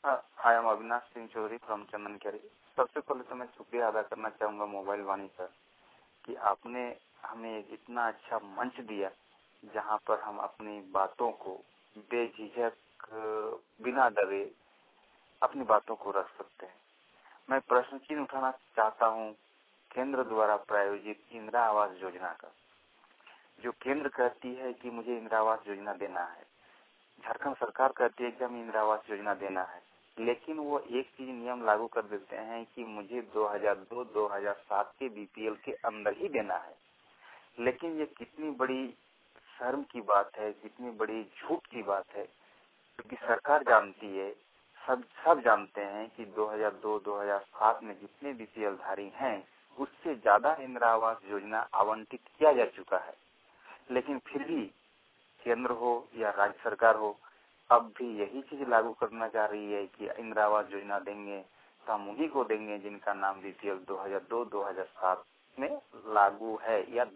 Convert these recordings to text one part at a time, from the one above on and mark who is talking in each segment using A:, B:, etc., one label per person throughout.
A: I am Avinash Singh Chaudhary from Chandankeri. सबसे पहले तो मैं शुक्रिया अदा करना चाहूँगा मोबाइल वाणी पर कि आपने हमें एक इतना अच्छा मंच दिया जहाँ पर हम अपनी बातों को बेझिझक बिना डरे अपनी बातों को रख सकते हैं। मैं प्रश्न चिन्ह उठाना चाहता हूँ केंद्र द्वारा प्रायोजित इंदिरा आवास योजना का। जो केंद्र कहती है कि मुझे इंदिरा आवास योजना देना है, झारखंड सरकार कहती है कि हमें इंदिरा आवास योजना देना है, लेकिन वो एक चीज नियम लागू कर देते हैं कि मुझे 2002-2007 के बीपीएल के अंदर ही देना है। लेकिन ये कितनी बड़ी शर्म की बात है, कितनी बड़ी झूठ की बात है, क्योंकि सरकार जानती है, सब जानते हैं कि 2002-2007 में जितने बीपीएल धारी हैं उससे ज्यादा इंदिरा आवास योजना आवंटित किया जा चुका है। लेकिन फिर भी केंद्र हो या राज्य सरकार हो, अब भी यही चीज लागू करना चाह रही है कि इंदिरा आवास योजना देंगे तो हम उन्हीं को देंगे जिनका नाम बीपीएल 2002-2007 में लागू है या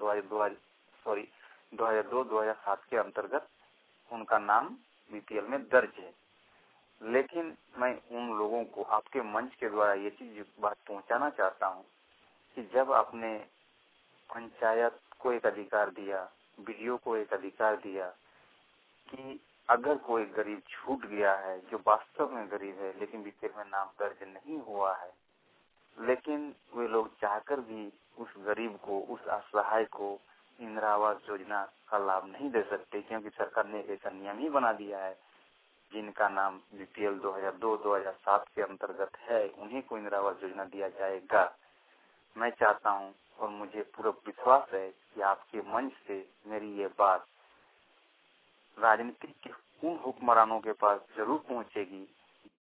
A: 2002-2007 के अंतर्गत उनका नाम बीपीएल में दर्ज है। लेकिन मैं उन लोगों को आपके मंच के द्वारा ये चीज बात पहुंचाना चाहता हूँ कि जब आपने पंचायत को एक अधिकार दिया, बीडीओ को एक अधिकार दिया कि अगर कोई गरीब छूट गया है जो वास्तव में गरीब है लेकिन बीपीएल में नाम दर्ज नहीं हुआ है, लेकिन वे लोग चाहकर भी उस गरीब को, उस असहाय को इंदिरा आवास योजना का लाभ नहीं दे सकते, क्योंकि सरकार ने एक ऐसा नियम ही बना दिया है जिनका नाम बीपीएल 2002-2007 के अंतर्गत है उन्हीं को इंदिरा आवास योजना दिया जाएगा। मैं चाहता हूं और मुझे पूरा विश्वास है कि आपके मंच से मेरी ये बात राजनीतिक के उन हुक्मरानों के पास जरूर पहुंचेगी